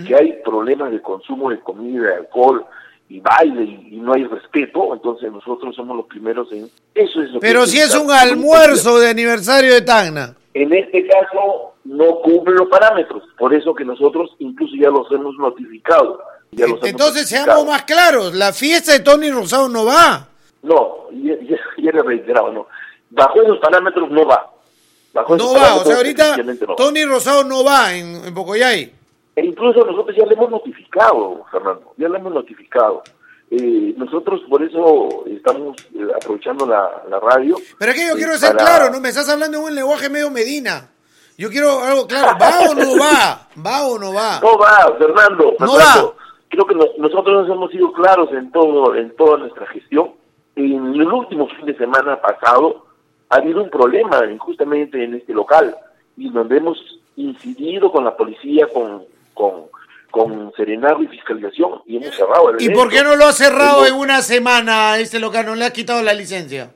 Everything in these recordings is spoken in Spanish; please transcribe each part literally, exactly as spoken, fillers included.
que hay problemas de consumo de comida, de alcohol y baile y, y no hay respeto, entonces nosotros somos los primeros en eso. Es lo Pero que si es un almuerzo de aniversario de Tacna. En este caso no cumple los parámetros, por eso que nosotros incluso ya los hemos notificado. Ya los Entonces hemos notificado. seamos más claros, la fiesta de Tony Rosado no va. No, ya, ya, ya le reiteraba, no. Bajo esos parámetros no va. Bajo no va, o sea, ahorita no Tony Rosado no va en, en Pocoyay. E incluso nosotros ya le hemos notificado, Fernando, ya le hemos notificado. Eh, nosotros por eso estamos eh, aprovechando la, la radio. Pero es que yo eh, quiero ser para... claro, no me estás hablando en un lenguaje medio Medina. Yo quiero algo claro, ¿va o no va? ¿Va o no va? No va, Fernando. No Fernando, va. Creo que no, nosotros nos hemos sido claros en todo, en toda nuestra gestión. En el último fin de semana pasado ha habido un problema justamente en este local y donde hemos incidido con la policía, con con, con serenazgo y fiscalización y hemos cerrado el ¿Y evento. por qué no lo ha cerrado hemos, en una semana este local? ¿No le ha quitado la licencia?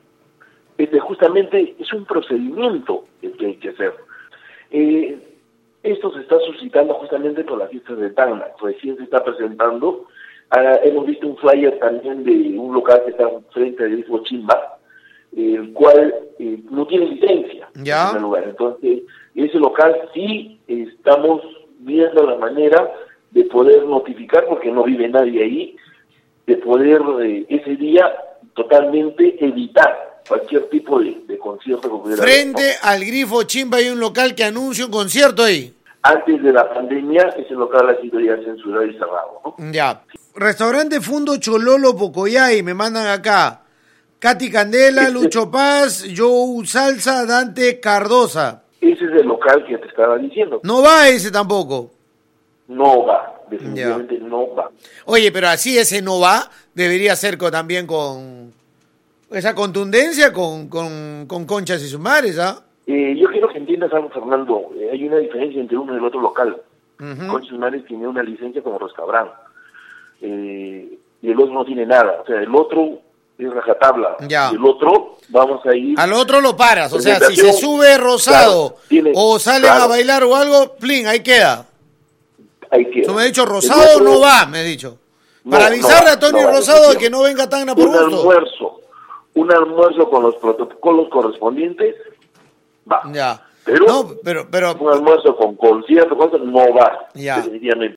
Este, justamente es un procedimiento el que hay que hacer. Eh, esto se está suscitando justamente por las fiestas de Tacna. Recién se está presentando. Uh, hemos visto un flyer también de un local que está frente al Grifo Chimba, el cual eh, no tiene licencia. ¿Ya? En primer lugar. Entonces, ese local sí estamos viendo la manera de poder notificar, porque no vive nadie ahí, de poder eh, ese día totalmente evitar cualquier tipo de, de concierto. Como Frente al Grifo Chimba hay un local que anuncia un concierto ahí. Antes de la pandemia, ese local ha sido ya censurado y cerrado, ¿no? Ya. Restaurante Fundo Chololo Pocoyay, me mandan acá. Katy Candela, Lucho Paz, Joe Salsa, Dante Cardosa. Ese es el local que te estaba diciendo. No va ese tampoco. No va, definitivamente ya. no va. Oye, pero así ese no va, debería ser con, también con esa contundencia con, con, con Conchas y Sumares, ¿ah? Eh, yo quiero que entiendas algo, Fernando. Eh, hay una diferencia entre uno y el otro local. Uh-huh. Conchas y Sumares tiene una licencia como restaurante. Eh, y el otro no tiene nada. O sea, el otro es rajatabla. Ya. Y el otro, vamos a ir... Al otro lo paras. O sea, si se sube Rosado, claro, tiene, o salen claro. a bailar o algo, plin, ahí queda. Ahí queda. Tú me has dicho, Rosado otro, no va, me has dicho. Para no, avisarle no, a Tony no, Rosado de que no venga Tacna por un gusto. almuerzo, un almuerzo con los protocolos correspondientes, va. Ya. Pero, no, pero, pero un almuerzo con concierto, cosas, no va. Ya. Definitivamente.